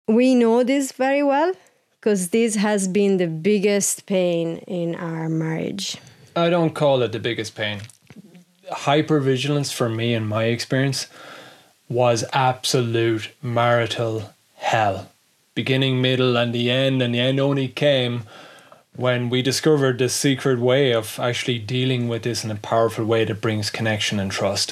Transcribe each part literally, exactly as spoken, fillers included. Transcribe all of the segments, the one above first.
We know this very well because this has been the biggest pain in our marriage. I don't call it the biggest pain. Hypervigilance for me, in my experience, was absolute marital hell. Beginning, middle, and the end. And the end only came when we discovered this secret way of actually dealing with this in a powerful way that brings connection and trust.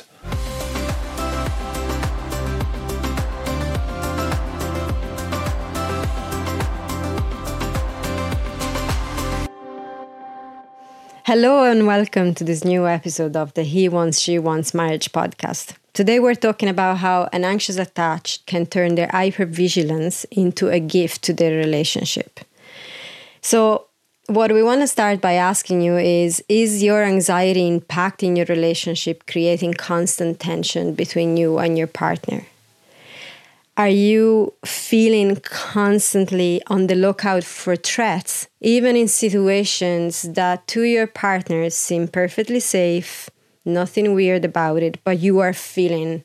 Hello and welcome to this new episode of the He Wants, She Wants Marriage podcast. Today we're talking about how an anxious attached can turn their hypervigilance into a gift to their relationship. So what we want to start by asking you is, is your anxiety impacting your relationship, creating constant tension between you and your partner? Are you feeling constantly on the lookout for threats, even in situations that to your partners seem perfectly safe, nothing weird about it, but you are feeling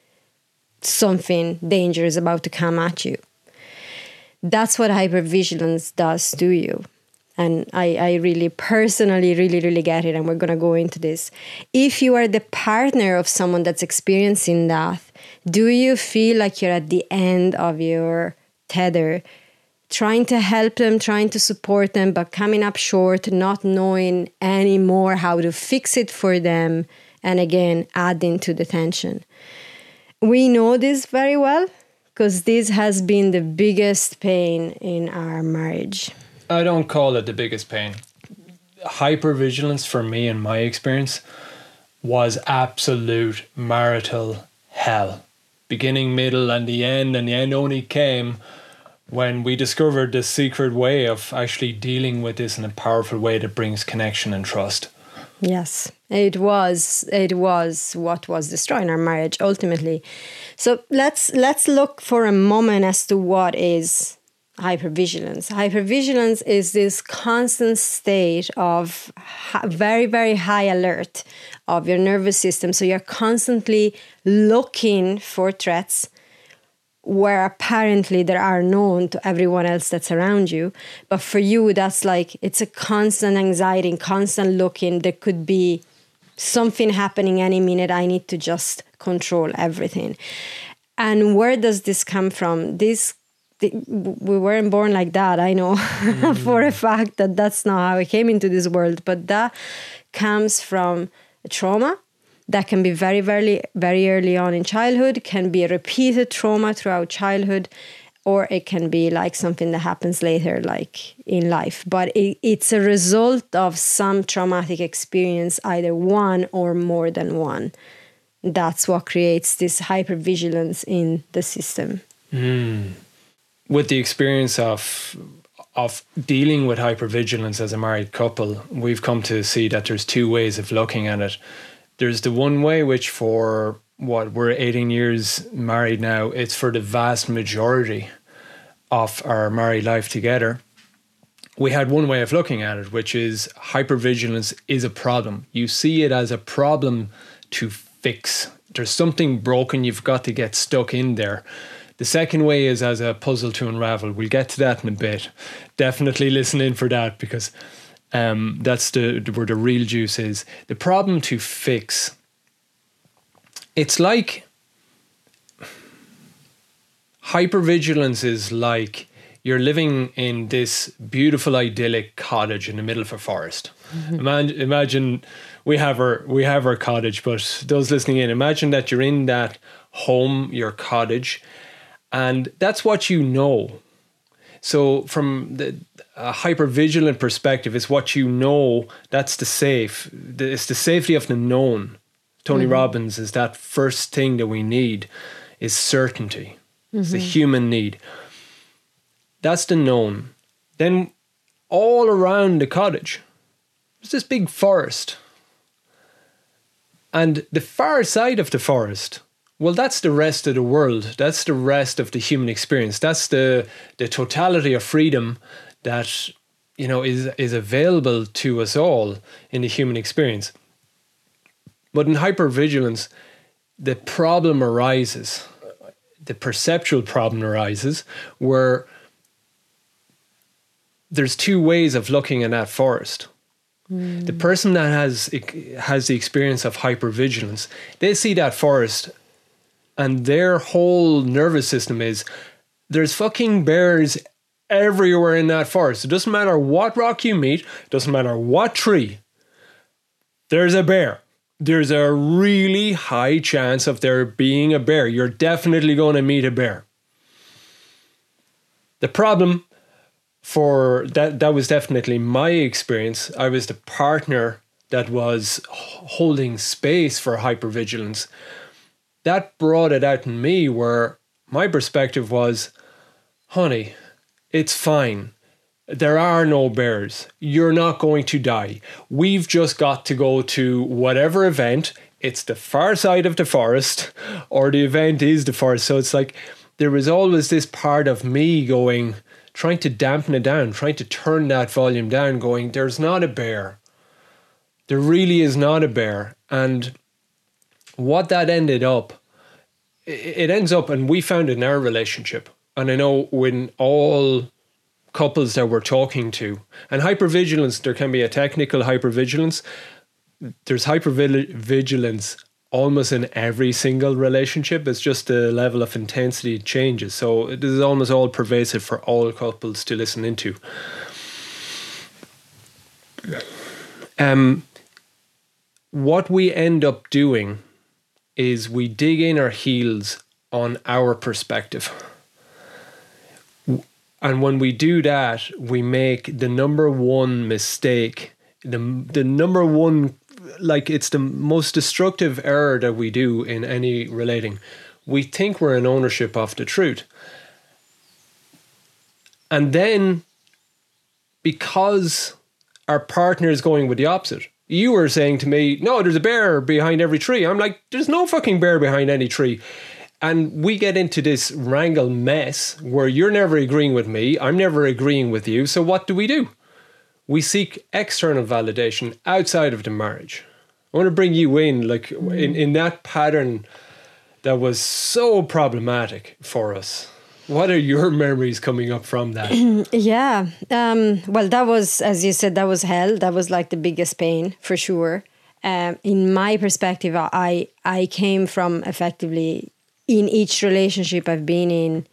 something dangerous about to come at you? That's what hypervigilance does to you. And I, I really personally, really, really get it. And we're going to go into this. If you are the partner of someone that's experiencing that, do you feel like you're at the end of your tether, trying to help them, trying to support them, but coming up short, not knowing anymore how to fix it for them, and again, adding to the tension? We know this very well because this has been the biggest pain in our marriage. I don't call it the biggest pain. Hypervigilance for me, in my experience, was absolute marital hell. Beginning, middle, and the end. And the end only came when we discovered this secret way of actually dealing with this in a powerful way that brings connection and trust. Yes, it was. It was what was destroying our marriage ultimately. So let's let's look for a moment as to what is hypervigilance. Hypervigilance is this constant state of very, very high alert of your nervous system. So you're constantly looking for threats where apparently there are known to everyone else that's around you. But for you, that's like, it's a constant anxiety, constant looking. There could be something happening any minute. I need to just control everything. And where does this come from? This We weren't born like that, I know mm. for a fact that that's not how I came into this world, but that comes from trauma that can be very, very, very early on in childhood, can be a repeated trauma throughout childhood, or it can be like something that happens later, like in life. But it, it's a result of some traumatic experience, either one or more than one. That's what creates this hypervigilance in the system. Mm. With the experience of of dealing with hypervigilance as a married couple, we've come to see that there's two ways of looking at it. There's the one way, which for what we're eighteen years married now, it's for the vast majority of our married life together. We had one way of looking at it, which is hypervigilance is a problem. You see it as a problem to fix. There's something broken, you've got to get stuck in there. The second way is as a puzzle to unravel. We'll get to that in a bit. Definitely listen in for that, because um, that's the where the real juice is. The problem to fix. It's like hypervigilance is like you're living in this beautiful idyllic cottage in the middle of a forest. Mm-hmm. Imagine, imagine we have our we have our cottage, but those listening in, imagine that you're in that home, your cottage. And that's what you know. So from the a hypervigilant perspective, it's what you know, that's the safe. It's the safety of the known. Tony mm-hmm. Robbins is that first thing that we need is certainty. Mm-hmm. It's the human need. That's the known. Then all around the cottage, there's this big forest. And the far side of the forest, well, that's the rest of the world. That's the rest of the human experience. That's the the totality of freedom that, you know, is is available to us all in the human experience. But in hypervigilance, the problem arises. the perceptual problem arises, where there's two ways of looking at that forest. Mm. The person that has has the experience of hypervigilance, they see that forest and their whole nervous system is, there's fucking bears everywhere in that forest. It doesn't matter what rock you meet, it doesn't matter what tree, there's a bear. There's a really high chance of there being a bear. You're definitely going to meet a bear. The problem for that, that was definitely my experience. I was the partner that was holding space for hypervigilance. That brought it out in me where my perspective was, honey, it's fine. There are no bears. You're not going to die. We've just got to go to whatever event. It's the far side of the forest, or the event is the forest. So it's like there was always this part of me going, trying to dampen it down, trying to turn that volume down, going, there's not a bear. There really is not a bear. And what that ended up, it ends up, and we found in our relationship, and I know when all couples that we're talking to, and hypervigilance, there can be a technical hypervigilance. There's hypervigilance almost in every single relationship. It's just the level of intensity changes. So it is almost all pervasive for all couples to listen into. Um, what we end up doing is we dig in our heels on our perspective. And when we do that, we make the number one mistake, the the number one, like it's the most destructive error that we do in any relating. We think we're in ownership of the truth. And then, because our partner is going with the opposite, you were saying to me, no, there's a bear behind every tree. I'm like, there's no fucking bear behind any tree. And we get into this wrangle mess where you're never agreeing with me, I'm never agreeing with you. So what do we do? We seek external validation outside of the marriage. I want to bring you in, like in, in that pattern that was so problematic for us. What are your memories coming up from that? Yeah. Um, well, that was, as you said, that was hell. That was like the biggest pain for sure. Um, in my perspective, I I came from effectively, in each relationship I've been in,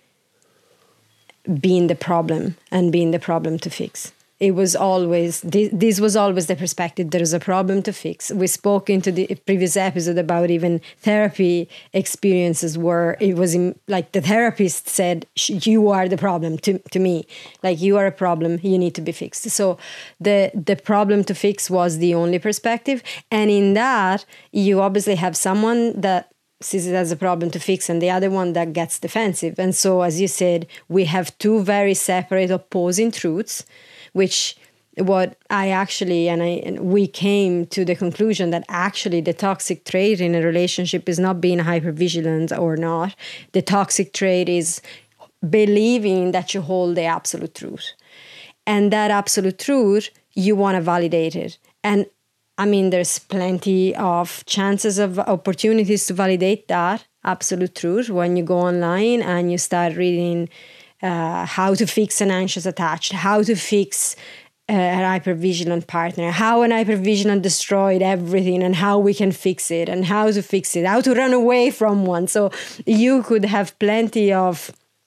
being the problem and being the problem to fix. It was always, this, this was always the perspective. There is a problem to fix. We spoke into the previous episode about even therapy experiences where it was in, like the therapist said, you are the problem to, to me. Like you are a problem, you need to be fixed. So the, the problem to fix was the only perspective. And in that, you obviously have someone that sees it as a problem to fix and the other one that gets defensive. And so, as you said, we have two very separate opposing truths, which what I actually, and I, and we came to the conclusion that actually the toxic trait in a relationship is not being hypervigilant or not. The toxic trait is believing that you hold the absolute truth. And that absolute truth, you want to validate it. And I mean, there's plenty of chances of opportunities to validate that absolute truth when you go online and you start reading uh, how to fix an anxious attached, how to fix uh, an hypervigilant partner, how an hypervigilant destroyed everything and how we can fix it and how to fix it, how to run away from one. So you could have plenty of,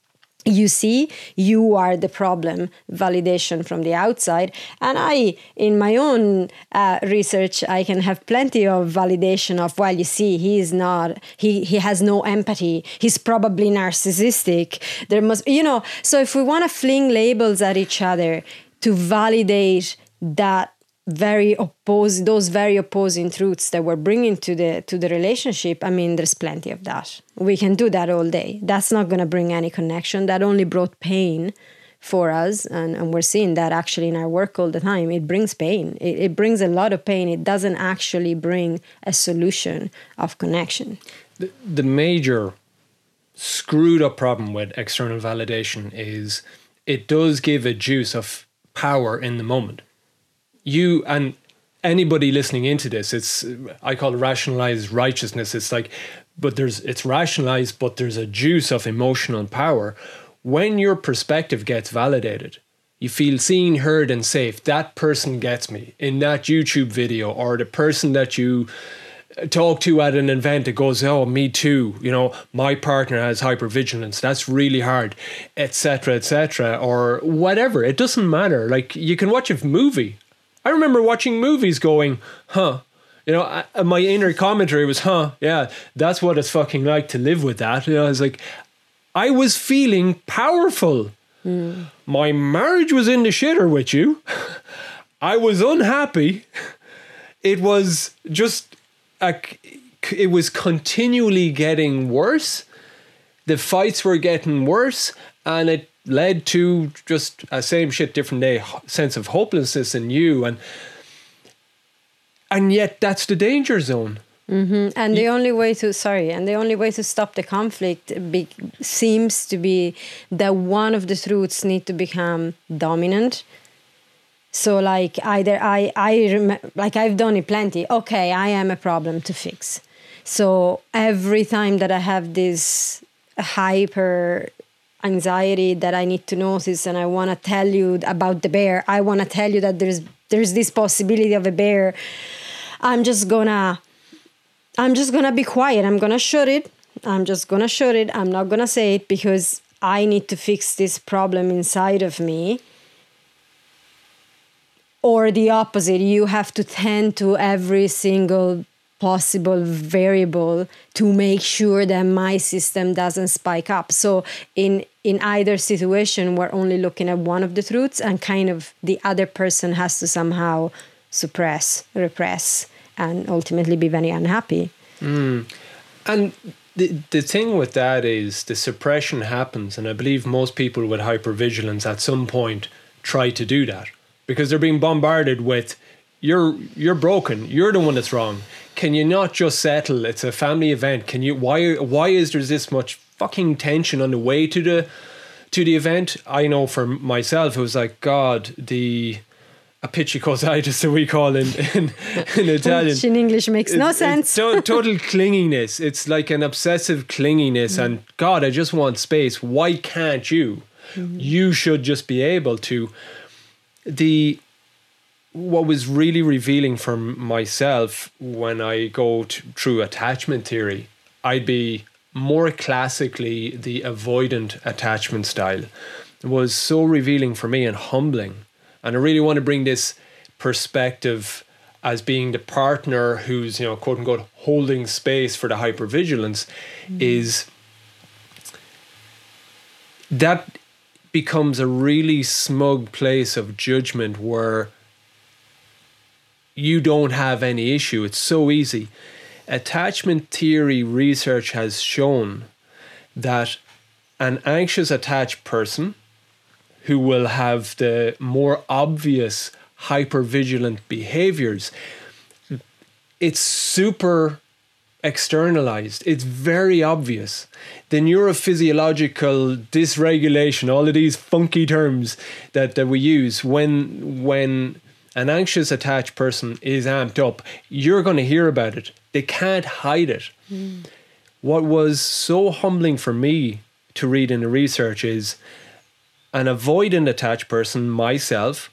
you see, you are the problem, validation from the outside. And I, in my own uh, research, I can have plenty of validation of, well, you see, he is not, he, he has no empathy. He's probably narcissistic. There must, you know, so if we want to fling labels at each other to validate that very opposed, those very opposing truths that we're bringing to the to the relationship, I mean, there's plenty of that. We can do that all day. That's not going to bring any connection. That only brought pain for us, and, and we're seeing that actually in our work all the time. It brings pain. It, it brings a lot of pain. It doesn't actually bring a solution of connection. The, the major screwed up problem with external validation is it does give a juice of power in the moment. You and anybody listening into this, it's, I call it rationalized righteousness. It's like but there's it's rationalized, but there's a juice of emotional power. When your perspective gets validated, you feel seen, heard, and safe. That person gets me in that YouTube video, or the person that you talk to at an event that goes, oh, me too, you know, my partner has hypervigilance, that's really hard, etc, etc, or whatever. It doesn't matter. Like, you can watch a movie. I remember watching movies going, huh, you know, I, my inner commentary was, huh, yeah, that's what it's fucking like to live with that. You know, I was like, I was feeling powerful. Mm. My marriage was in the shitter with you. I was unhappy. It was just a, it was continually getting worse. The fights were getting worse, and it led to just a same shit, different day sense of hopelessness in you, and and yet that's the danger zone. Mm-hmm. And the only way to sorry, and the only way to stop the conflict be, seems to be that one of the truths need to become dominant. So, like, either I, I rem- like I've done it plenty. Okay, I am a problem to fix. So every time that I have this hyper anxiety that I need to notice, and I want to tell you about the bear, I want to tell you that there's there's this possibility of a bear. I'm just gonna. I'm just going to be quiet. I'm going to shut it. I'm just going to shut it. I'm not going to say it because I need to fix this problem inside of me. Or the opposite. You have to tend to every single possible variable to make sure that my system doesn't spike up. So in, in either situation, we're only looking at one of the truths, and kind of the other person has to somehow suppress, repress, and ultimately be very unhappy. Mm. And the the thing with that is the suppression happens, and I believe most people with hypervigilance at some point try to do that because they're being bombarded with, you're you're broken, you're the one that's wrong. Can you not just settle? It's a family event. Can you? Why why is there this much fucking tension on the way to the to the event? I know for myself, it was like, God, the apicicositis that we call in, in, in Italian. Which in English makes it's, no sense. To, total clinginess. It's like an obsessive clinginess. Mm. And God, I just want space. Why can't you? Mm. You should just be able to. The what was really revealing for myself when I go to, through attachment theory, I'd be more classically the avoidant attachment style. It was so revealing for me and humbling. And I really want to bring this perspective as being the partner who's, you know, quote unquote, holding space for the hypervigilance, mm. is that becomes a really smug place of judgment where you don't have any issue. It's so easy. Attachment theory research has shown that an anxious attached person who will have the more obvious hypervigilant behaviors, it's super externalized. It's very obvious. The neurophysiological dysregulation, all of these funky terms that, that we use, when when an anxious attached person is amped up, you're going to hear about it. They can't hide it. Mm. What was so humbling for me to read in the research is an avoidant attached person, myself,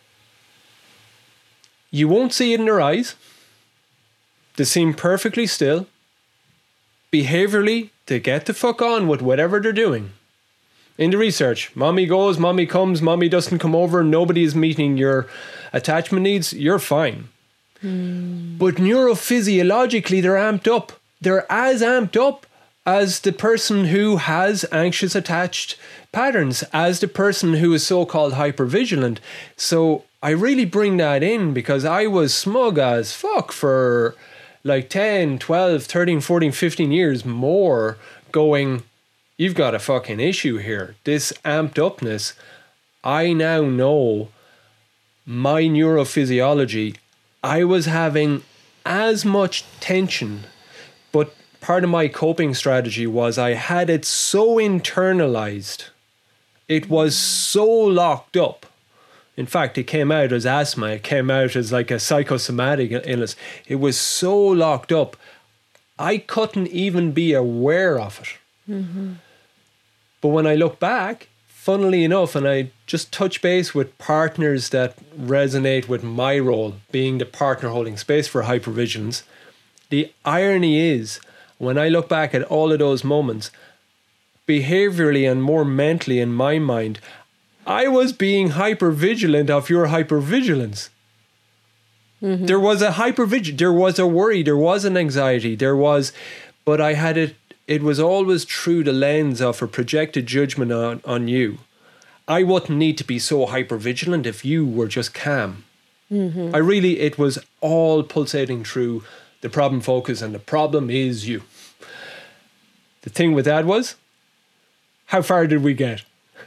you won't see it in their eyes. They seem perfectly still. Behaviorally, they get the fuck on with whatever they're doing. In the research, mommy goes, mommy comes, mommy doesn't come over, nobody is meeting your attachment needs, you're fine. Mm. But neurophysiologically, they're amped up. They're as amped up as the person who has anxious attached patterns, as the person who is so-called hypervigilant. So I really bring that in because I was smug as fuck for like ten, twelve, thirteen, fourteen, fifteen years more, going, you've got a fucking issue here. This amped upness, I now know my neurophysiology. I was having as much tension, but part of my coping strategy was I had it so internalized. It was so locked up. In fact, it came out as asthma. It came out as like a psychosomatic illness. It was so locked up. I couldn't even be aware of it. Mm-hmm. But when I look back, funnily enough, and I just touch base with partners that resonate with my role, being the partner holding space for hypervigilance, the irony is, when I look back at all of those moments, behaviorally and more mentally in my mind, I was being hypervigilant of your hypervigilance. Mm-hmm. There was a hypervigilance, there was a worry, there was an anxiety, there was, but I had it, it was always through the lens of a projected judgment on, on you. I wouldn't need to be so hypervigilant if you were just calm. Mm-hmm. I really, it was all pulsating through the problem focus, and the problem is you. The thing with that was, how far did we get?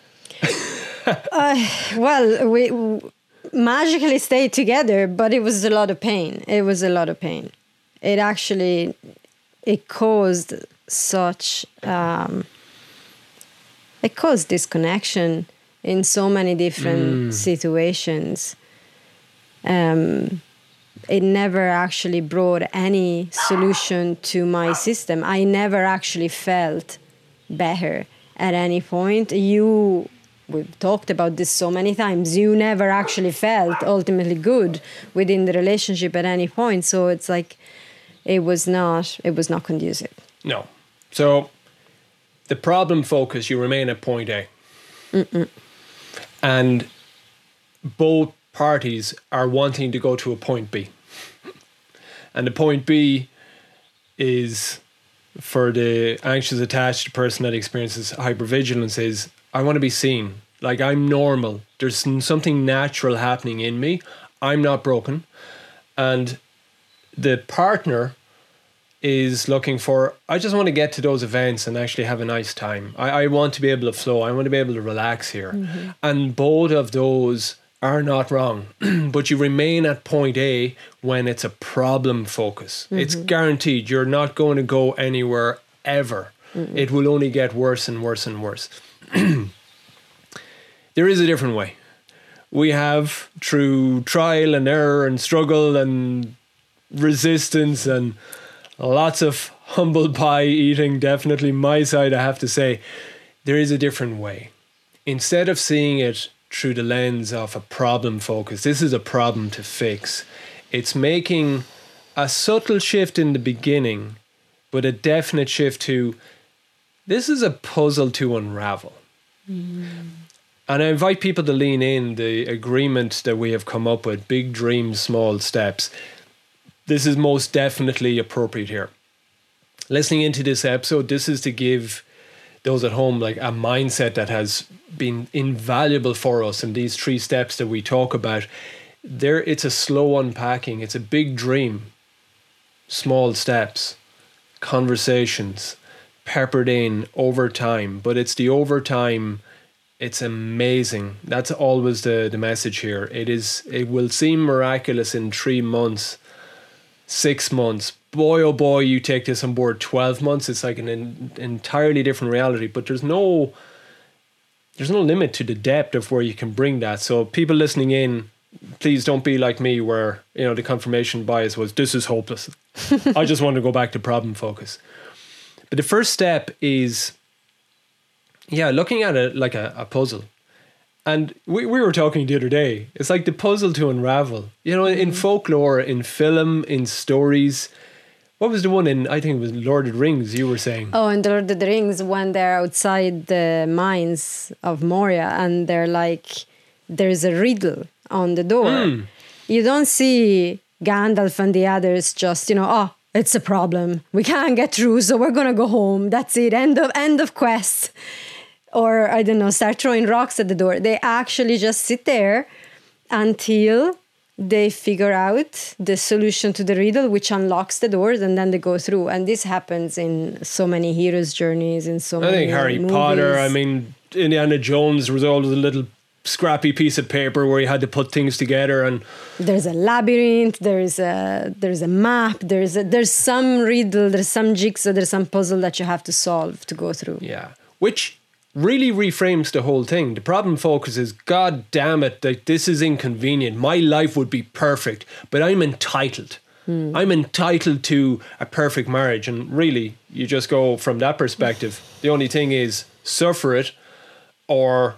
uh, well, we w- magically stayed together, but it was a lot of pain. It was a lot of pain. It actually, it caused such, um, it caused disconnection in so many different mm. situations. Um, it never actually brought any solution to my system. I never actually felt better at any point. You, we've talked about this so many times, you never actually felt ultimately good within the relationship at any point. So it's like, it was not, it was not conducive. No. So the problem focus, you remain at point A. Mm-mm. And both parties are wanting to go to a point B. And the point B is, for the anxious attached person that experiences hypervigilance, is I want to be seen. Like, I'm normal. There's something natural happening in me. I'm not broken. And the partner is looking for, I just want to get to those events and actually have a nice time. I, I want to be able to flow. I want to be able to relax here. Mm-hmm. And both of those are not wrong. But you remain at point A when it's a problem focus. Mm-hmm. It's guaranteed. You're not going to go anywhere ever. Mm-hmm. It will only get worse and worse and worse. There is a different way. We have, through trial and error and struggle and resistance and lots of humble pie eating, definitely my side, I have to say, there is a different way. Instead of seeing it through the lens of a problem focus, this is a problem to fix. It's making a subtle shift in the beginning, but a definite shift to, this is a puzzle to unravel. Mm. And I invite people to lean in the agreement that we have come up with, big dreams, small steps. This is most definitely appropriate here. Listening into this episode, this is to give those at home like a mindset that has been invaluable for us. And these three steps that we talk about, there, it's a slow unpacking. It's a big dream. Small steps, conversations, peppered in over time. But it's the over time. It's amazing. That's always the, the message here. It is. It will seem miraculous in three months, six months. Boy, oh boy, you take this on board twelve months. It's like an in, entirely different reality. But there's no, there's no limit to the depth of where you can bring that. So people listening in, please don't be like me, where you know the confirmation bias was, this is hopeless. I just want to go back to problem focus. But the first step is, yeah, looking at it like a, a puzzle. And we, we were talking the other day, it's like the puzzle to unravel. You know, in folklore, in film, in stories. What was the one in, I think it was Lord of the Rings, you were saying? Oh, in Lord of the Rings, when they're outside the mines of Moria and they're like, there's a riddle on the door. Mm. You don't see Gandalf and the others just, you know, oh, it's a problem. We can't get through, so we're going to go home. That's it. End of, end of quest. Or, I don't know, start throwing rocks at the door. They actually just sit there until they figure out the solution to the riddle, which unlocks the doors, and then they go through. And this happens in so many heroes' journeys, in so I many think Harry movies. Potter, I mean, Indiana Jones was always a little scrappy piece of paper where you had to put things together. And there's a labyrinth, there's a there's a map, there's a, there's some riddle, there's some jigsaw, there's some puzzle that you have to solve to go through. Yeah, which really reframes the whole thing. The problem focus is, God damn it, like, this is inconvenient. My life would be perfect, but I'm entitled. Mm. I'm entitled to a perfect marriage. And really, you just go from that perspective. The only thing is suffer it, or,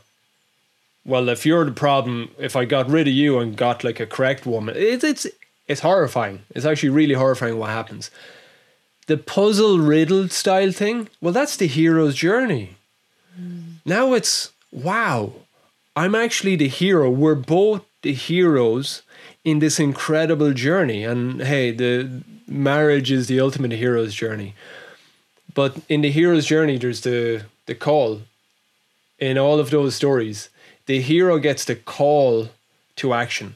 well, if you're the problem, if I got rid of you and got like a correct woman, it's it's it's horrifying. It's actually really horrifying what happens. The puzzle riddle style thing, well, that's the hero's journey. Mm. Now it's, wow, I'm actually the hero. We're both the heroes in this incredible journey. And hey, the marriage is the ultimate hero's journey. But in the hero's journey, there's the, the call. In all of those stories, the hero gets the call to action.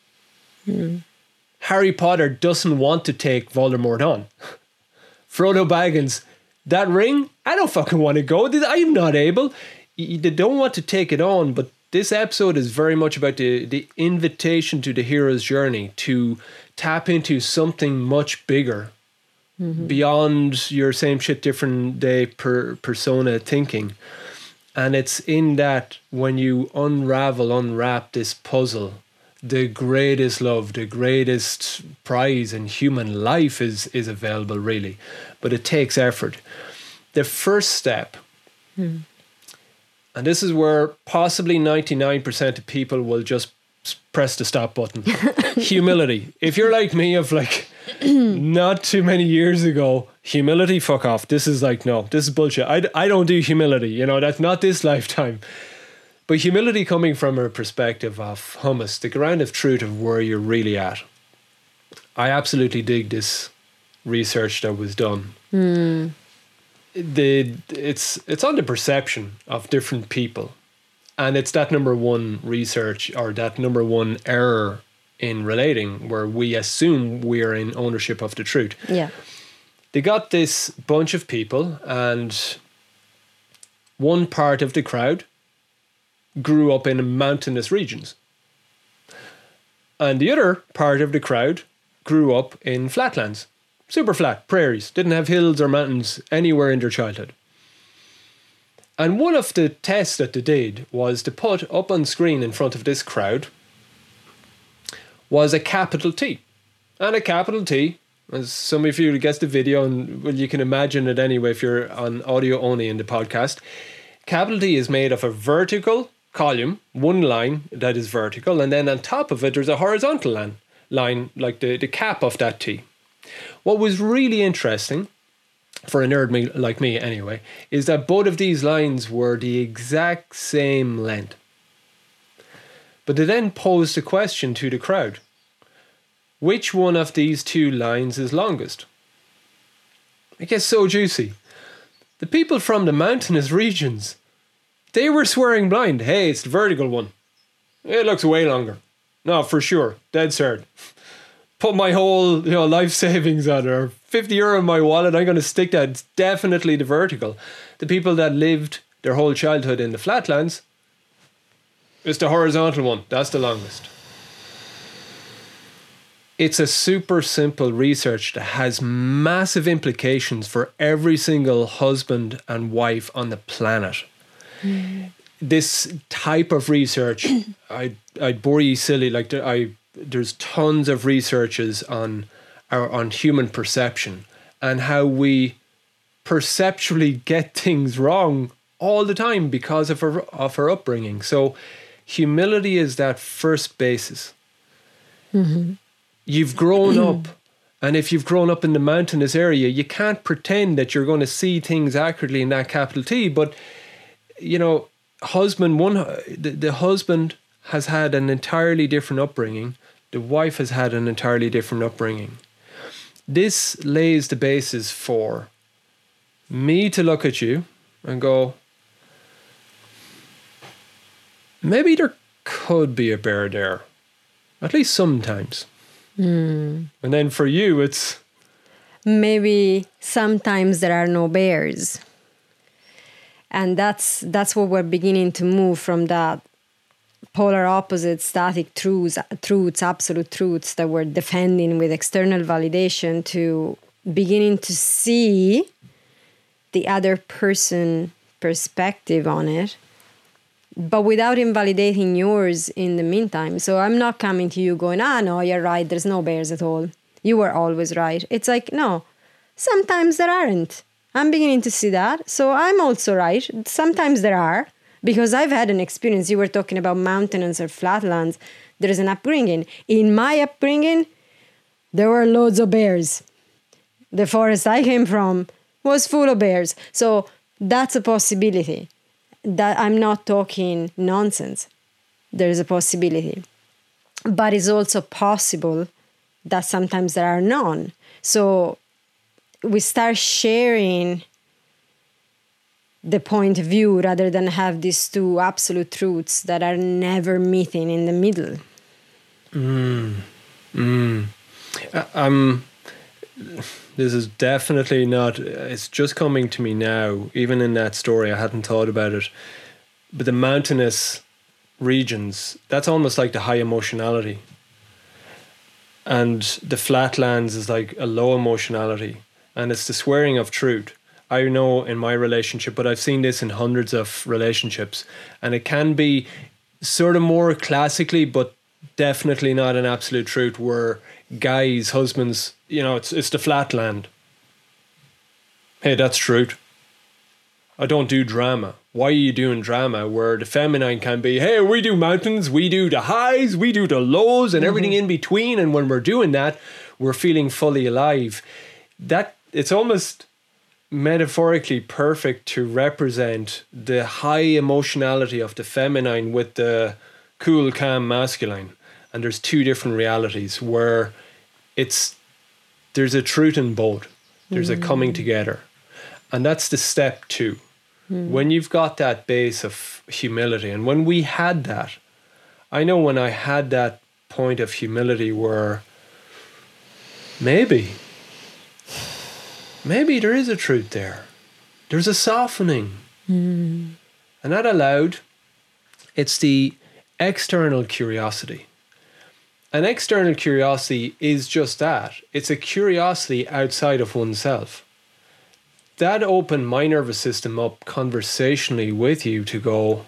Mm. Harry Potter doesn't want to take Voldemort on. Frodo Baggins, that ring, I don't fucking want to go. I'm not able. They don't want to take it on, but this episode is very much about the, the invitation to the hero's journey to tap into something much bigger, mm-hmm. beyond your same shit, different day per persona thinking. And it's in that when you unravel, unwrap this puzzle, the greatest love, the greatest prize in human life is, is available, really. But it takes effort. The first step, hmm. and this is where possibly ninety-nine percent of people will just press the stop button. Humility. If you're like me of like not too many years ago, humility, fuck off. This is like, no, this is bullshit. I, I don't do humility. You know, that's not this lifetime. But humility coming from a perspective of hummus, the ground of truth of where you're really at. I absolutely dig this research that was done. Mm. The it's it's on the perception of different people. And it's that number one research, or that number one error in relating, where we assume we're in ownership of the truth. Yeah. They got this bunch of people, and one part of the crowd grew up in mountainous regions. And the other part of the crowd grew up in flatlands. Super flat, prairies. Didn't have hills or mountains anywhere in their childhood. And one of the tests that they did was to put up on screen in front of this crowd was a capital T. And a capital T, as some of you gets the video, and well, you can imagine it anyway if you're on audio only in the podcast. Capital T is made of a vertical column, one line that is vertical, and then on top of it there's a horizontal line, line like the, the cap of that T. What was really interesting, for a nerd me, like me anyway, is that both of these lines were the exact same length. But they then posed a question to the crowd. Which one of these two lines is longest? It gets so juicy. The people from the mountainous regions, they were swearing blind. Hey, it's the vertical one. It looks way longer. No, for sure. Dead cert. Put my whole, you know, life savings on it, or fifty euro in my wallet, I'm going to stick that. It's definitely the vertical. The people that lived their whole childhood in the flatlands, it's the horizontal one. That's the longest. It's a super simple research that has massive implications for every single husband and wife on the planet. Mm. This type of research, I I'd bore you silly. Like I, there's tons of researches on our on human perception and how we perceptually get things wrong all the time because of our of our upbringing. So humility is that first basis. Mm-hmm. You've grown up, and if you've grown up in the mountainous area, you can't pretend that you're going to see things accurately in that capital T. But, you know, husband, one, the, the husband has had an entirely different upbringing. The wife has had an entirely different upbringing. This lays the basis for me to look at you and go, maybe there could be a bear there, at least sometimes. Mm. And then for you, it's... maybe sometimes there are no bears. And that's that's what we're beginning to move from, that polar opposite, static truths, truths, absolute truths that we're defending with external validation, to beginning to see the other person perspective on it, but without invalidating yours in the meantime. So I'm not coming to you going, ah, no, you're right, there's no bears at all. You were always right. It's like, no, sometimes there aren't. I'm beginning to see that. So I'm also right. Sometimes there are, because I've had an experience. You were talking about mountains or flatlands. There is an upbringing. In my upbringing, there were loads of bears. The forest I came from was full of bears. So that's a possibility. That I'm not talking nonsense. There is a possibility. But it's also possible that sometimes there are none. So we start sharing the point of view rather than have these two absolute truths that are never meeting in the middle. Mm. Mm. I, I'm... This is definitely not, it's just coming to me now. Even in that story, I hadn't thought about it. But the mountainous regions, that's almost like the high emotionality. And the flatlands is like a low emotionality. And it's the swearing of truth. I know in my relationship, but I've seen this in hundreds of relationships. And it can be sort of more classically, but definitely not an absolute truth, where guys, husbands, you know, it's it's the flatland. Hey, that's truth. I don't do drama. Why are you doing drama? Where the feminine can be, hey, we do mountains, we do the highs, we do the lows, and mm-hmm. everything in between. And when we're doing that, we're feeling fully alive. That it's almost metaphorically perfect to represent the high emotionality of the feminine with the cool, calm masculine. And there's two different realities where it's there's a truth in both. There's mm. a coming together. And that's the step two. Mm. When you've got that base of humility, and when we had that, I know when I had that point of humility where maybe, maybe there is a truth there. There's a softening. Mm. And that allowed, it's the external curiosity. An external curiosity is just that. It's a curiosity outside of oneself. That opened my nervous system up conversationally with you to go,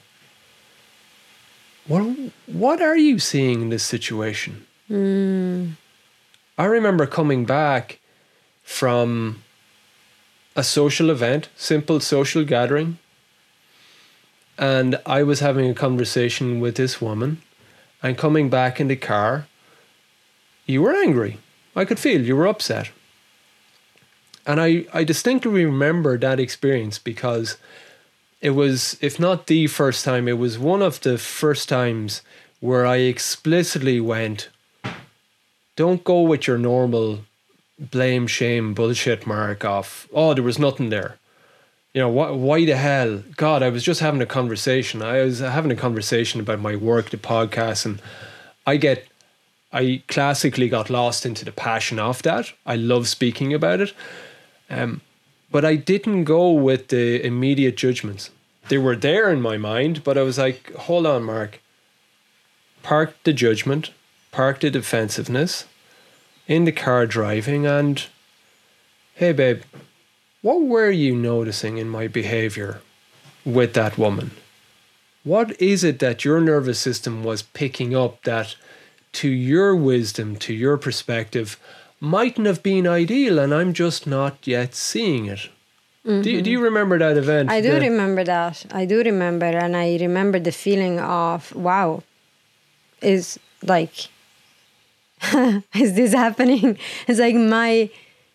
what, what are you seeing in this situation? Mm. I remember coming back from a social event, simple social gathering, and I was having a conversation with this woman, and coming back in the car, you were angry. I could feel you were upset. And I, I distinctly remember that experience because it was, if not the first time, it was one of the first times where I explicitly went, don't go with your normal blame, shame, bullshit mark off, oh, there was nothing there. You know, wh- why the hell? God, I was just having a conversation. I was having a conversation about my work, the podcast, and I get... I classically got lost into the passion of that. I love speaking about it. Um, but I didn't go with the immediate judgments. They were there in my mind, but I was like, hold on, Mark. Park the judgment, park the defensiveness in the car driving, and hey, babe, what were you noticing in my behavior with that woman? What is it that your nervous system was picking up that to your wisdom, to your perspective, mightn't have been ideal, and I'm just not yet seeing it? Mm-hmm. Do, do you remember that event? I do the, remember that. I do remember, and I remember the feeling of, wow, is like, is this happening? It's like my,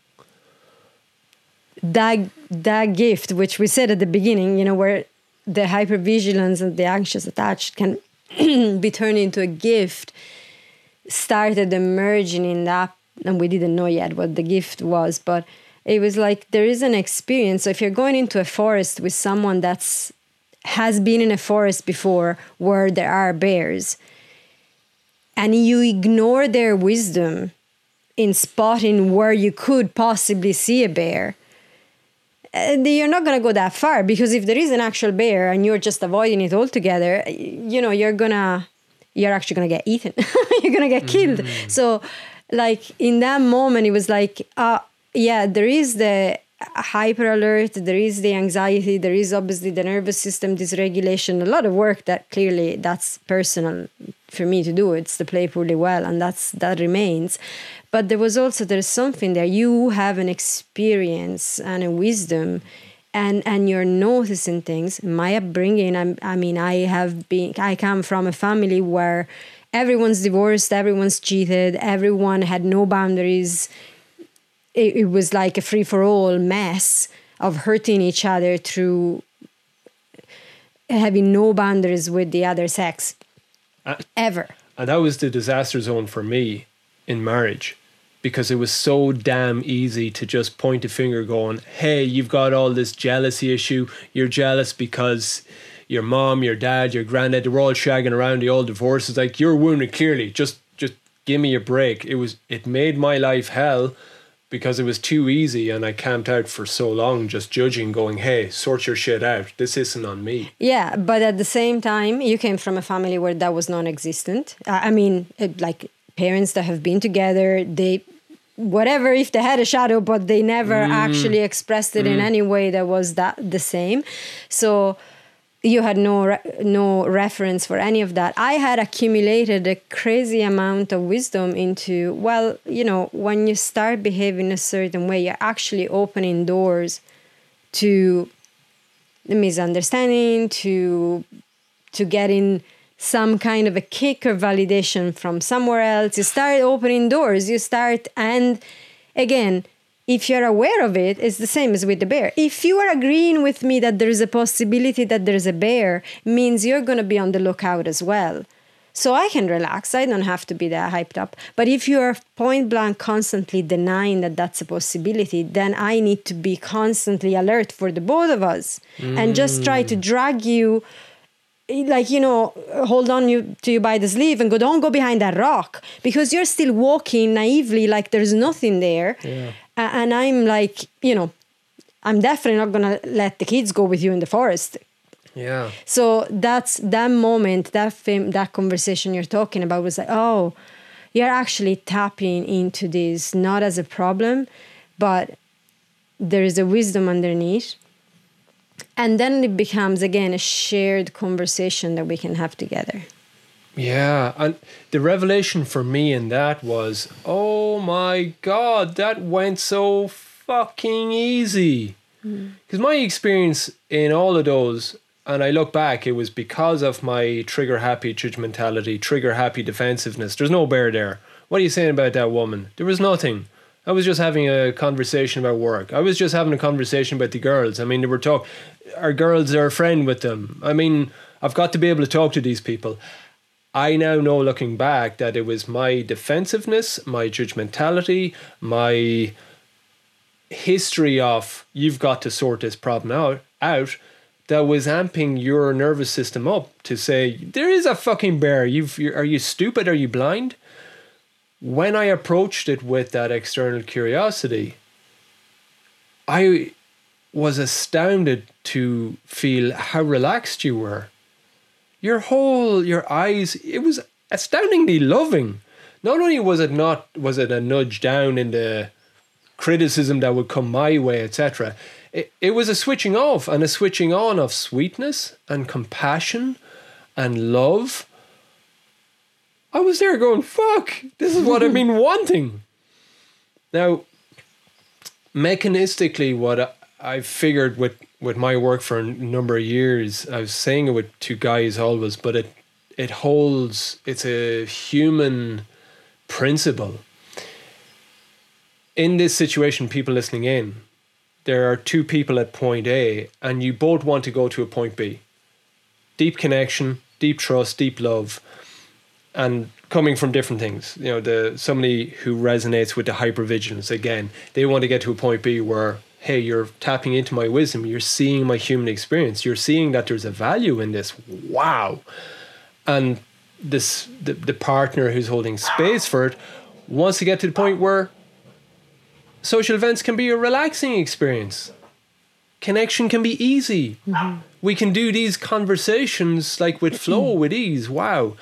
that, that gift, which we said at the beginning, you know, where the hypervigilance and the anxious attached can be turned into a gift, started emerging in that, and we didn't know yet what the gift was, but it was like there is an experience. So if you're going into a forest with someone that's has been in a forest before where there are bears, and you ignore their wisdom in spotting where you could possibly see a bear, you're not going to go that far, because if there is an actual bear and you're just avoiding it altogether, you know, you're going to you're actually going to get eaten. You're going to get killed. Mm. So like in that moment, it was like, uh, yeah, there is the hyper alert, there is the anxiety, there is obviously the nervous system dysregulation, a lot of work that clearly that's personal for me to do. It's to play poorly well, and that's that remains. But there was also there's something there. You have an experience and a wisdom, and and you're noticing things. My upbringing, I'm, I mean, I have been. I come from a family where everyone's divorced, everyone's cheated, everyone had no boundaries. It, it was like a free for all mess of hurting each other through having no boundaries with the other sex. Uh, ever. And that was the disaster zone for me in marriage, because it was so damn easy to just point a finger going, hey, you've got all this jealousy issue. You're jealous because your mom, your dad, your granddad, they were all shagging around, the old divorces. Like, you're wounded clearly. Just just give me a break. It was it made my life hell because it was too easy, and I camped out for so long just judging, going, hey, sort your shit out. This isn't on me. Yeah, but at the same time, you came from a family where that was non-existent. I mean, it, like parents that have been together, they, whatever, if they had a shadow, but they never mm. actually expressed it mm. in any way that was that the same. So you had no re- no reference for any of that. I had accumulated a crazy amount of wisdom into, well, you know, when you start behaving a certain way, you're actually opening doors to misunderstanding, to to getting some kind of a kick or validation from somewhere else. You start opening doors. You start, and again, if you're aware of it, it's the same as with the bear. If you are agreeing with me that there is a possibility that there's a bear, means you're going to be on the lookout as well. So I can relax. I don't have to be that hyped up. But if you are point blank constantly denying that that's a possibility, then I need to be constantly alert for the both of us mm. and just try to drag you, like, you know, hold on you to you by the sleeve and go, don't go behind that rock, because you're still walking naively like there's nothing there. Yeah. Uh, and I'm like, you know, I'm definitely not going to let the kids go with you in the forest. Yeah. So that's that moment, that fam- that conversation you're talking about was like, oh, you're actually tapping into this not as a problem, but there is a wisdom underneath. And then it becomes, again, a shared conversation that we can have together. Yeah, and the revelation for me in that was, oh my God, that went so fucking easy. Because mm. my experience in all of those, and I look back, it was because of my trigger-happy judgmentality, trigger-happy defensiveness. There's no bear there. What are you saying about that woman? There was nothing. I was just having a conversation about work. I was just having a conversation about the girls. I mean, they were talk. Our girls are a friend with them. I mean, I've got to be able to talk to these people. I now know, looking back, that it was my defensiveness, my judgmentality, my history of you've got to sort this problem out, out that was amping your nervous system up to say, there is a fucking bear. You've, you're, are you stupid? Are you blind? When I approached it with that external curiosity, I was astounded to feel how relaxed you were. Your whole, your eyes, it was astoundingly loving. Not only was it not, was it a nudge down in the criticism that would come my way, et cetera. It, it was a switching off and a switching on of sweetness and compassion and love. I was there going, fuck, this is what I've been wanting. Now, mechanistically, what I, I've figured with, with my work for a number of years, I was saying it with two guys always, but it it holds, it's a human principle. In this situation, people listening in, there are two people at point A, and you both want to go to a point B. Deep connection, deep trust, deep love, and coming from different things. You know, the somebody who resonates with the hypervigilance, again, they want to get to a point B where, hey, you're tapping into my wisdom, you're seeing my human experience, you're seeing that there's a value in this. Wow. And this the, the partner who's holding space for it wants to get to the point where social events can be a relaxing experience. Connection can be easy. Mm-hmm. We can do these conversations like with flow, with ease. Wow.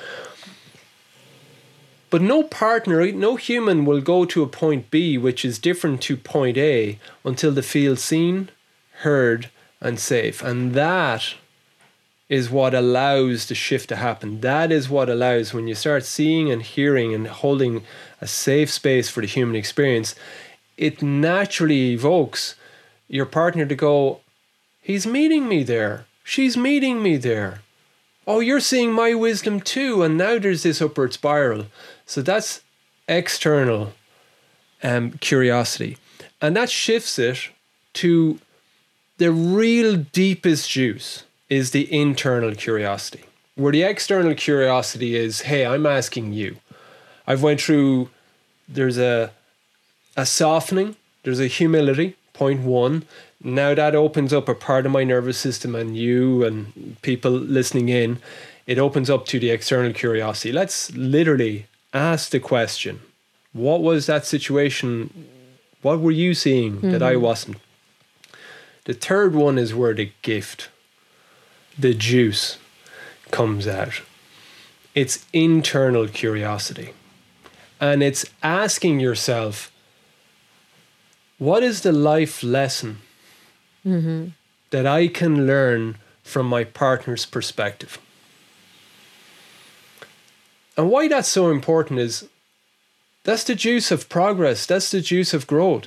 But no partner, no human will go to a point B, which is different to point A, until they feel seen, heard, and safe. And that is what allows the shift to happen. That is what allows, when you start seeing and hearing and holding a safe space for the human experience, it naturally evokes your partner to go, he's meeting me there. She's meeting me there. Oh, you're seeing my wisdom too. And now there's this upward spiral. So that's external um, curiosity. And that shifts it to the real deepest juice is the internal curiosity. Where the external curiosity is, hey, I'm asking you. I've went through, there's a, a softening, there's a humility, point one. Now that opens up a part of my nervous system, and you and people listening in, it opens up to the external curiosity. Let's literally ask the question, what was that situation? What were you seeing mm-hmm. that I wasn't? The third one is where the gift, the juice comes out. It's internal curiosity. And it's asking yourself, what is the life lesson mm-hmm. that I can learn from my partner's perspective? And why that's so important is that's the juice of progress. That's the juice of growth.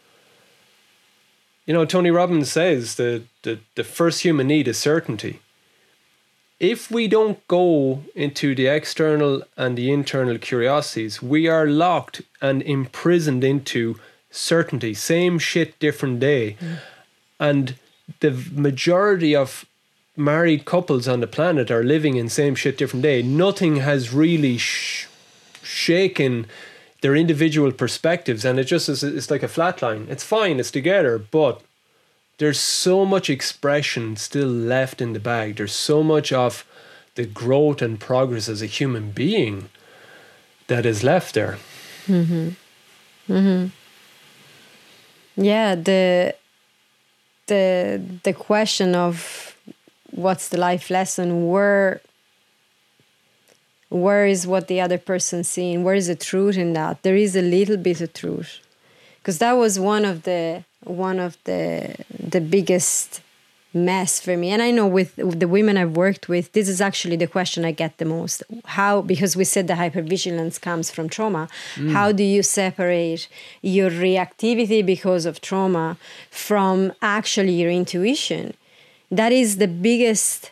You know, Tony Robbins says that the, the first human need is certainty. If we don't go into the external and the internal curiosities, we are locked and imprisoned into certainty. Same shit, different day. Mm. And the majority of married couples on the planet are living in same shit, different day. Nothing has really sh- shaken their individual perspectives, and it just is, it's like a flat line. It's fine, it's together, but there's so much expression still left in the bag. There's so much of the growth and progress as a human being that is left there. Mm-hmm. Mm-hmm. Yeah, the the the question of what's the life lesson, where where is what the other person's seeing, where is the truth in that? There is a little bit of truth, because that was one of the one of the the biggest mess for me. And I know with, with the women I've worked with, this is actually the question I get the most. How, because we said the hypervigilance comes from trauma, mm. how do you separate your reactivity because of trauma from actually your intuition? That is the biggest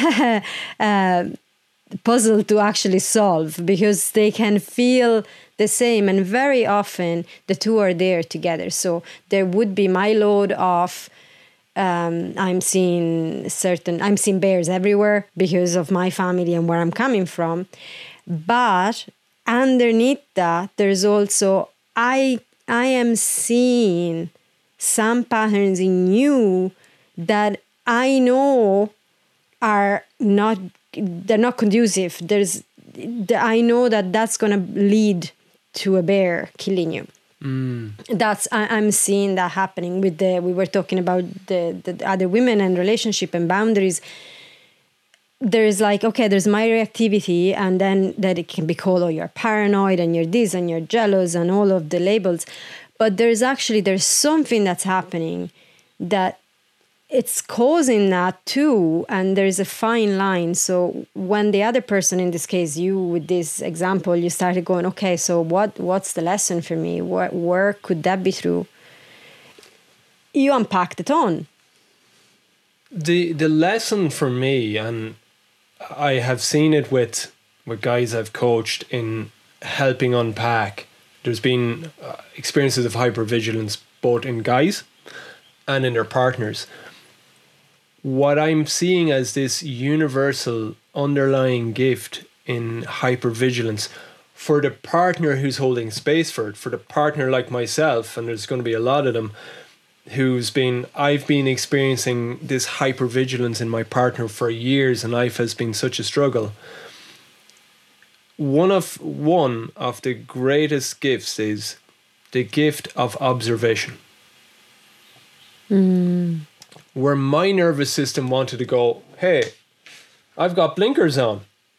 uh, puzzle to actually solve, because they can feel the same, and very often the two are there together. So there would be my load of um, I'm seeing certain I'm seeing bears everywhere because of my family and where I'm coming from. But underneath that, there's also I I am seeing some patterns in you that I know are not they're not conducive. There's I know that that's going to lead to a bear killing you. Mm. That's I, I'm seeing that happening with the. We were talking about the, the other women and relationship and boundaries. There's like, okay, there's my reactivity, and then that it can be called, oh, you're paranoid and you're this and you're jealous and all of the labels. But there's actually there's something that's happening that it's causing that too, and there's a fine line. So when the other person, in this case you with this example, you started going, okay, so what what's the lesson for me? Where, where could that be through? You unpacked it on. The the lesson for me, and I have seen it with, with guys I've coached in helping unpack, there's been uh, experiences of hypervigilance both in guys and in their partners. What I'm seeing as this universal underlying gift in hypervigilance for the partner who's holding space for it, for the partner like myself, and there's going to be a lot of them, who's been, I've been experiencing this hypervigilance in my partner for years, and life has been such a struggle. One of, one of the greatest gifts is the gift of observation. Mm. Where my nervous system wanted to go, hey, I've got blinkers on.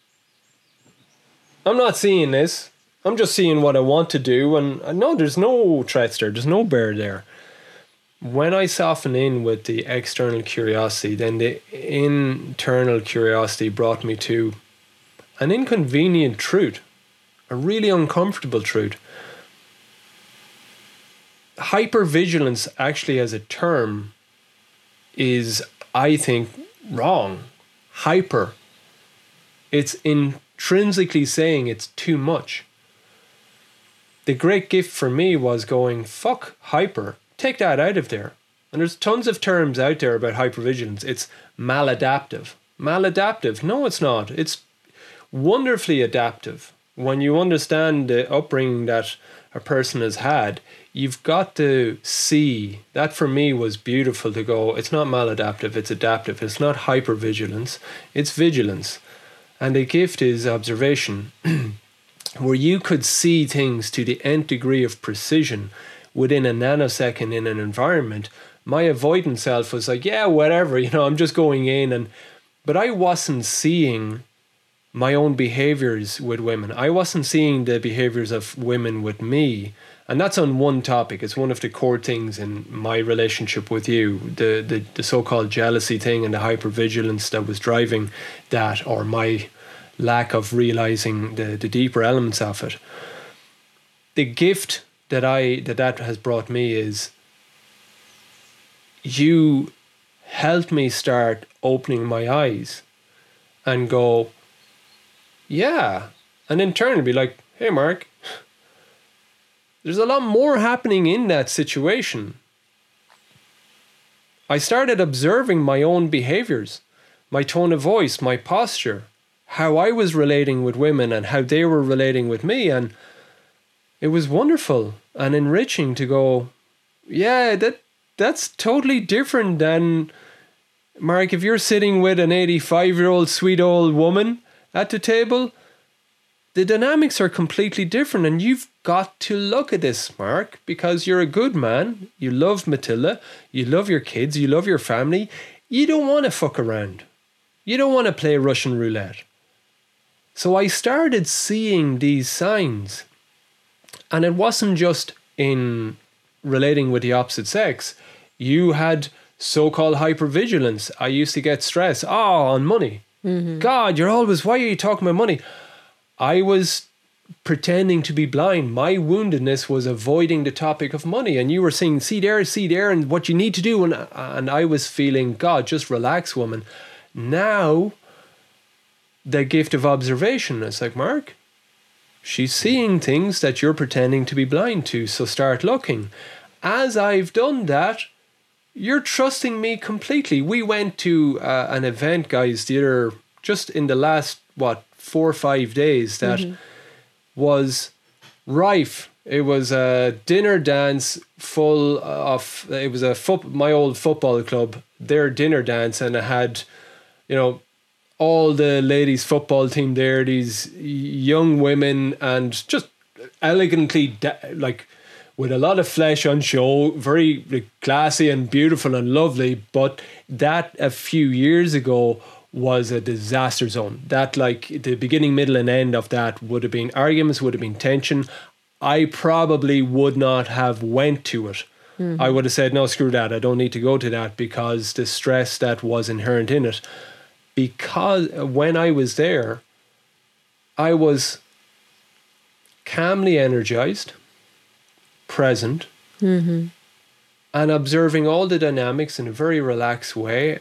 I'm not seeing this. I'm just seeing what I want to do. And I know there's no threats there. There's no bear there. when I soften in with the external curiosity, then the internal curiosity brought me to an inconvenient truth, a really uncomfortable truth. Hypervigilance, actually, as a term, is, I think, wrong. Hyper. It's intrinsically saying it's too much. The great gift for me was going, fuck hyper. Take that out of there. And there's tons of terms out there about hypervigilance. It's maladaptive. Maladaptive. No, it's not. It's wonderfully adaptive. When you understand the upbringing that a person has had, you've got to see. That for me was beautiful to go, it's not maladaptive, it's adaptive. It's not hypervigilance, it's vigilance. And the gift is observation, where you could see things to the nth degree of precision within a nanosecond in an environment. My avoidant self was like, yeah, whatever, you know, I'm just going in. and But I wasn't seeing my own behaviors with women. I wasn't seeing the behaviors of women with me. And that's on one topic. It's one of the core things in my relationship with you, the, the, the so-called jealousy thing and the hypervigilance that was driving that, or my lack of realizing the, the deeper elements of it. The gift that I that that has brought me is you helped me start opening my eyes and go, yeah. And in turn be like, hey, Mark, there's a lot more happening in that situation. I started observing my own behaviors, my tone of voice, my posture, how I was relating with women and how they were relating with me. And it was wonderful and enriching to go, yeah, that that's totally different than, Mark, if you're sitting with an eighty-five-year-old sweet old woman at the table, the dynamics are completely different, and you've got to look at this, Mark, because you're a good man. You love Matilda. You love your kids. You love your family. You don't want to fuck around. You don't want to play Russian roulette. So I started seeing these signs, and it wasn't just in relating with the opposite sex. You had so-called hypervigilance. I used to get stressed. Oh, on money. Mm-hmm. God, you're always, why are you talking about money? I was pretending to be blind. My woundedness was avoiding the topic of money. And you were saying, see there, see there, and what you need to do. And, and I was feeling, God, just relax, woman. Now, the gift of observation. It's like, Mark, she's seeing things that you're pretending to be blind to. So start looking. As I've done that, you're trusting me completely. We went to uh, an event, guys, the other, just in the last, what, four or five days that mm-hmm. was rife. It was a dinner dance full of, it was a fo- my old football club, their dinner dance, and it had, you know, all the ladies football team there, these young women, and just elegantly, da- like, with a lot of flesh on show, very like, classy and beautiful and lovely. But that a few years ago was a disaster zone. That, like, the beginning, middle and end of that would have been arguments, would have been tension. I probably would not have went to it. Mm-hmm. I would have said, no, screw that. I don't need to go to that, because the stress that was inherent in it. Because when I was there, I was calmly energized, present, mm-hmm. and observing all the dynamics in a very relaxed way.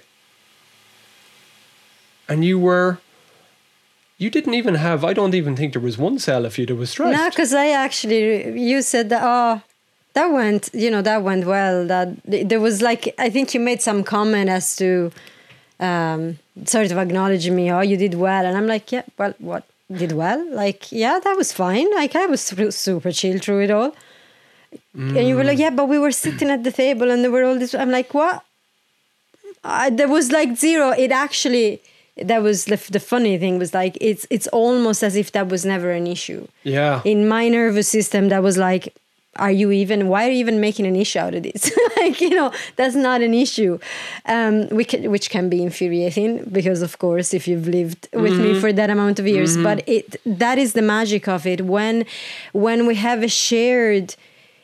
And you were, you didn't even have, I don't even think there was one cell of you that was stressed. No, because I actually, you said that, oh, that went, you know, that went well. That there was like, I think you made some comment as to um, sort of acknowledging me, oh, you did well. And I'm like, yeah, well, what, did well? Like, yeah, that was fine. Like, I was super chill through it all. Mm. And you were like, yeah, but we were sitting at the table and there were all this. I'm like, what? Uh, there was like zero. It actually, that was the, the funny thing was like, it's it's almost as if that was never an issue. Yeah. In my nervous system, that was like, are you even, why are you even making an issue out of this? Like, you know, that's not an issue, um, which, which can be infuriating because, of course, if you've lived with mm-hmm. me for that amount of years, mm-hmm. but it that is the magic of it. When, when we have a shared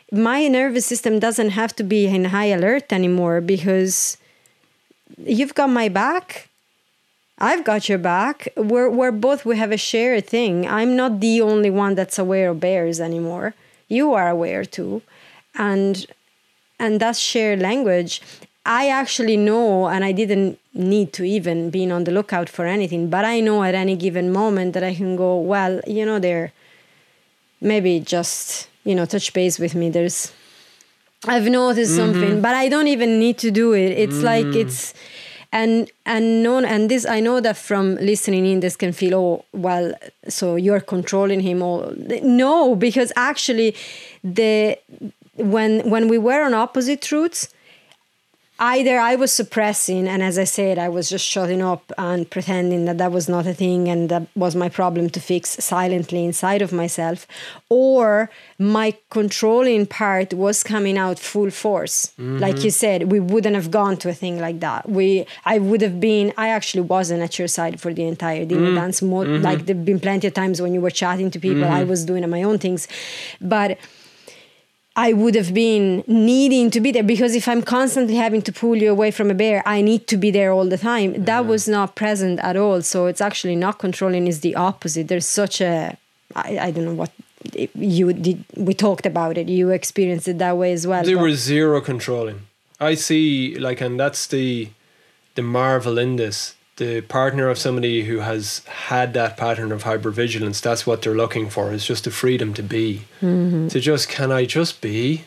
my nervous system doesn't have to be in high alert anymore because you've got my back. I've got your back. We're, we're both, we have a shared thing. I'm not the only one that's aware of bears anymore. You are aware too. And, and that's shared language. I actually know, and I didn't need to even be on the lookout for anything, but I know at any given moment that I can go, well, you know, there, maybe just, you know, touch base with me. There's, I've noticed mm-hmm. something, but I don't even need to do it. It's mm. like, it's, and, and no, and this, I know that from listening in, this can feel, oh, well, so you're controlling him. Or no, because actually the, when, when we were on opposite truths, either I was suppressing, and as I said, I was just shutting up and pretending that that was not a thing and that was my problem to fix silently inside of myself, or my controlling part was coming out full force. Mm-hmm. Like you said, we wouldn't have gone to a thing like that. We, I would have been, I actually wasn't at your side for the entire dinner mm-hmm. dance. More, mm-hmm. Like there've been plenty of times when you were chatting to people, mm-hmm. I was doing my own things. But I would have been needing to be there, because if I'm constantly having to pull you away from a bear, I need to be there all the time. Yeah. That was not present at all. So it's actually not controlling, is the opposite. There's such a, I, I don't know what you did. We talked about it. You experienced it that way as well. There was zero controlling. I see, like, and that's the, the marvel in this. The partner of somebody who has had that pattern of hypervigilance, that's what they're looking for, is just the freedom to be. Mm-hmm. To just, can I just be?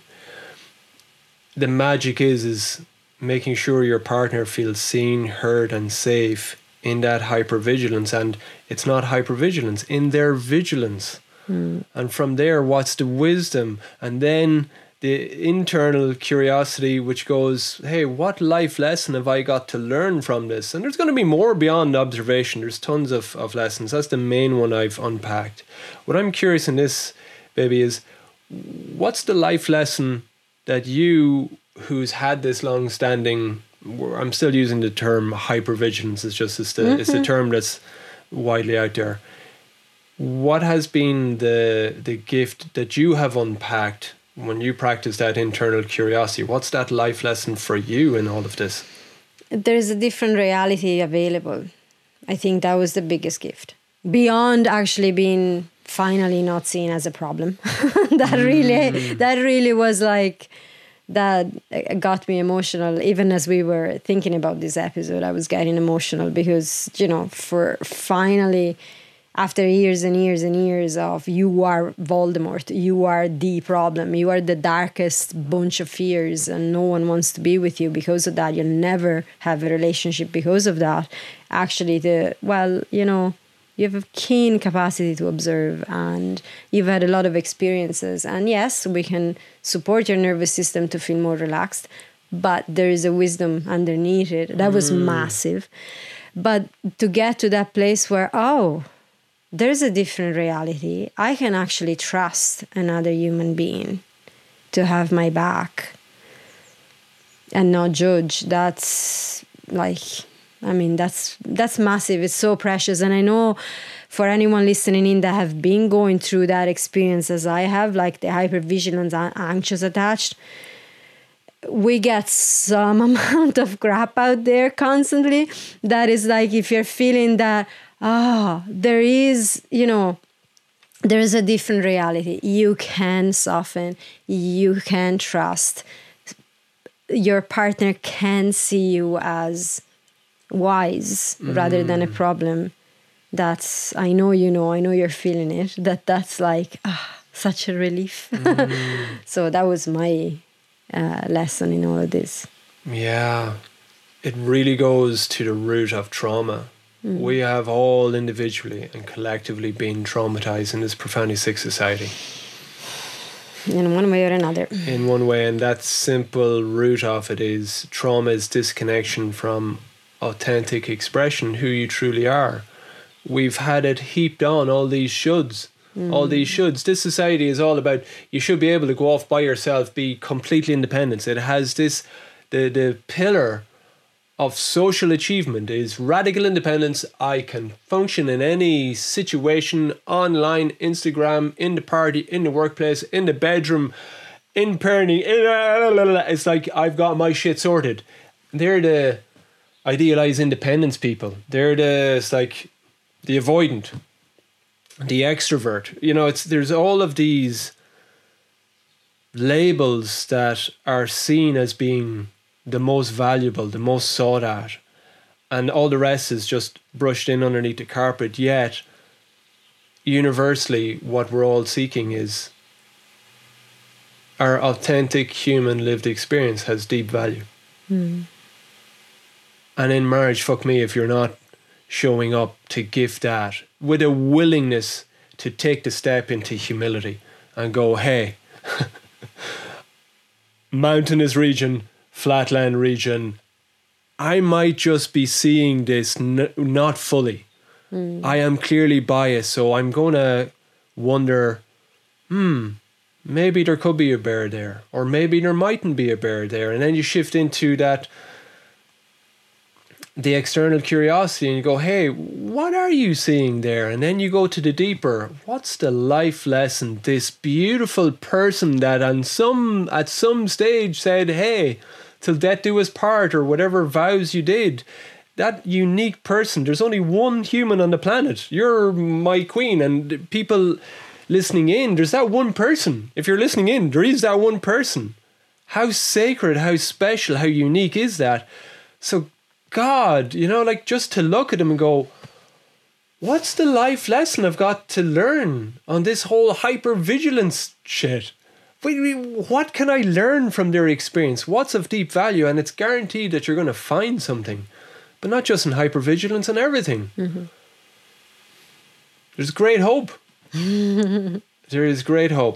The magic is, is making sure your partner feels seen, heard and safe in that hypervigilance. And it's not hypervigilance, in their vigilance. Mm. And from there, what's the wisdom? And then the internal curiosity, which goes, hey, what life lesson have I got to learn from this? And there's going to be more beyond observation. There's tons of, of lessons. That's the main one I've unpacked. What I'm curious in this, baby, is what's the life lesson that you, who's had this long-standing, I'm still using the term hypervigilance, it's just it's the, mm-hmm. it's the term that's widely out there. What has been the the gift that you have unpacked when you practice that internal curiosity? What's that life lesson for you in all of this? There's a different reality available. I think that was the biggest gift. Beyond actually being finally not seen as a problem. that mm. really, that really was like, that got me emotional. Even as we were thinking about this episode, I was getting emotional because, you know, for finally, after years and years and years of you are Voldemort, you are the problem, you are the darkest bunch of fears and no one wants to be with you because of that. You'll never have a relationship because of that. Actually, the, well, you know, you have a keen capacity to observe and you've had a lot of experiences. And yes, we can support your nervous system to feel more relaxed, but there is a wisdom underneath it. That was mm. massive. But to get to that place where, oh, there's a different reality. I can actually trust another human being to have my back and not judge. That's like, I mean, that's that's massive. It's so precious. And I know for anyone listening in that have been going through that experience as I have, like the hypervigilance, anxious attached, we get some amount of crap out there constantly. That is like, if you're feeling that, ah, there is, you know, there is a different reality. You can soften, you can trust. Your partner can see you as wise mm. rather than a problem. That's, I know you know, I know you're feeling it, that that's like, ah, such a relief. Mm. So that was my uh, lesson in all of this. Yeah, it really goes to the root of trauma. Mm. We have all individually and collectively been traumatized in this profoundly sick society. In one way or another. In one way, and that simple root of it is trauma is disconnection from authentic expression, who you truly are. We've had it heaped on, all these shoulds. Mm. All these shoulds. This society is all about, you should be able to go off by yourself, be completely independent. It has this, the the pillar of social achievement is radical independence. I can function in any situation, online, Instagram, in the party, in the workplace, in the bedroom, in parenting. It's like I've got my shit sorted. They're the idealized independence people. They're the it's like the avoidant, the extrovert. You know, it's there's all of these labels that are seen as being the most valuable, the most sought at, and all the rest is just brushed in underneath the carpet. Yet, universally, what we're all seeking is our authentic human lived experience has deep value. Mm. And in marriage, fuck me, if you're not showing up to give that with a willingness to take the step into humility and go, hey, mountainous region, flatland region, I might just be seeing this n- not fully. Mm. I am clearly biased, so I'm going to wonder, hmm, maybe there could be a bear there, or maybe there mightn't be a bear there. And then you shift into that, the external curiosity, and you go, hey, what are you seeing there? And then you go to the deeper, what's the life lesson this beautiful person that on some at some stage said, hey, till death do us part, or whatever vows you did, that unique person, there's only one human on the planet, you're my queen, and people listening in, there's that one person. If you're listening in, there is that one person. How sacred, how special, how unique is that? So God, you know, like just to look at them and go, what's the life lesson I've got to learn on this whole hypervigilance shit? What can I learn from their experience? What's of deep value? And it's guaranteed that you're going to find something, but not just in hypervigilance and everything. Mm-hmm. There's great hope. There is great hope.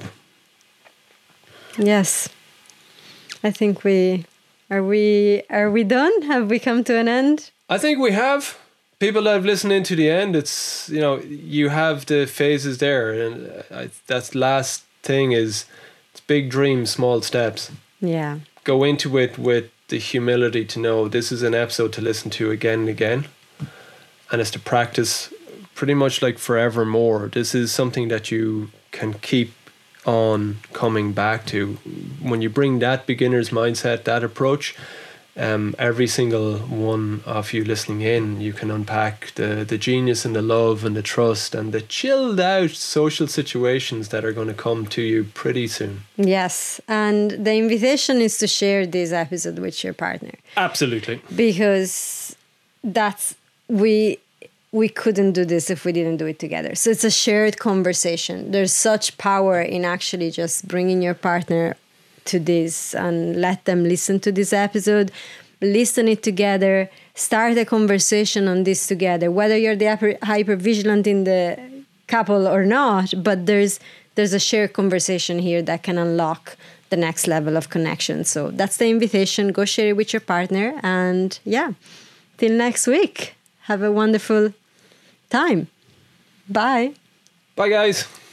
Yes. I think we... Are we are we done? Have we come to an end? I think we have. People that have listened in to the end, it's, you know, you have the phases there. And I, that's the last thing is, it's big dreams, small steps. Yeah. Go into it with the humility to know this is an episode to listen to again and again. And it's to practice pretty much like forevermore. This is something that you can keep on coming back to. When you bring that beginner's mindset, that approach, um, every single one of you listening in, you can unpack the, the genius and the love and the trust and the chilled out social situations that are going to come to you pretty soon. Yes, and the invitation is to share this episode with your partner. Absolutely. Because that's, we... we couldn't do this if we didn't do it together. So it's a shared conversation. There's such power in actually just bringing your partner to this and let them listen to this episode, listen it together, start a conversation on this together, whether you're the hyper, hyper vigilant in the couple or not, but there's there's a shared conversation here that can unlock the next level of connection. So that's the invitation. Go share it with your partner. And yeah, till next week. Have a wonderful time. Bye. Bye, guys.